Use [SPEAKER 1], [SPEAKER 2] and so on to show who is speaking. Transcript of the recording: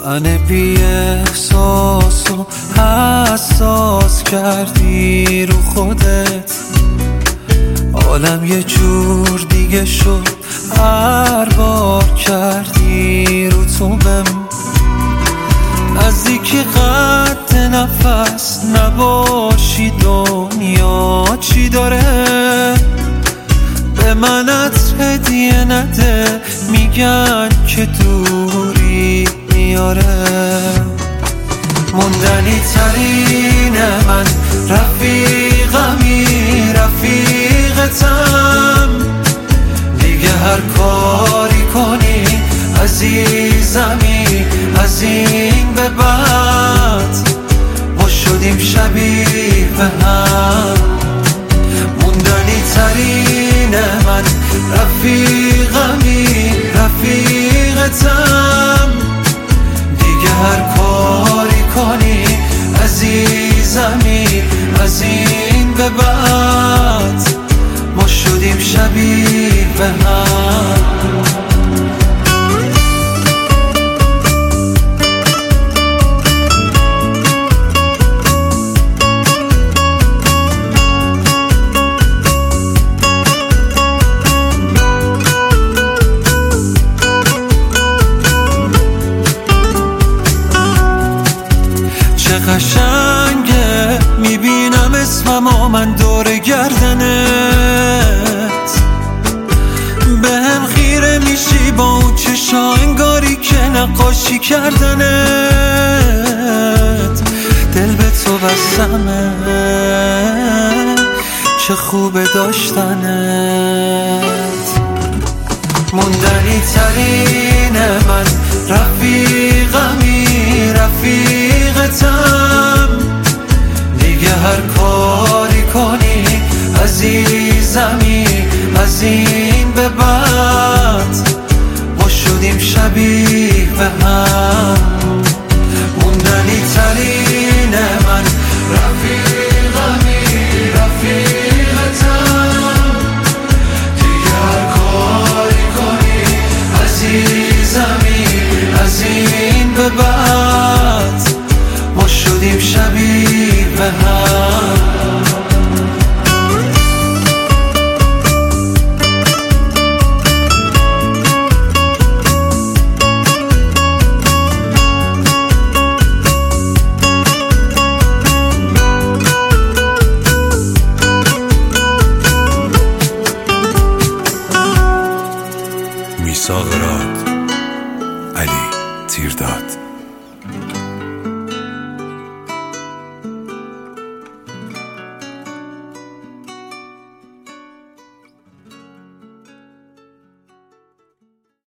[SPEAKER 1] من بی احساس و حساس کردی رو خودت، عالم یه جور دیگه شد هر بار کردی رو تو بهم. نزدیکی قد نفس نباشی دنیا چی داره، به من عطر هدیه نده میگن که دوری میاره. موندنی ترین من رفیقمی، رفیقتم دیگه هر کاری کنی عزیزمی، از این به بعد ما شدیم شبیه به هم. موندنی ترین من رفیقمی، رفیقتم دیگه هر کاری کنی عزیزمی، از این به بعد ما شدیم شبیه به هم. قشنگه میبینم اسممو من دور گردنت، به هم خیره میشی با اون چشا انگاری که نقاشی کردنت. دل به تو بستمه چه خوبه داشتنت. موندنی ترین من رفیقمی، رفیقتم دیگه هر کاری کنی عزیزمی، از این به بعد ما شدیم شبیه به هم. موندنی ترین من رفیقمی، رفیقتم دیگه هر کاری کنی عزیزمی، از این به بعد ما شدیم شبیه به هم.
[SPEAKER 2] میثاق راد، علی تیرداد.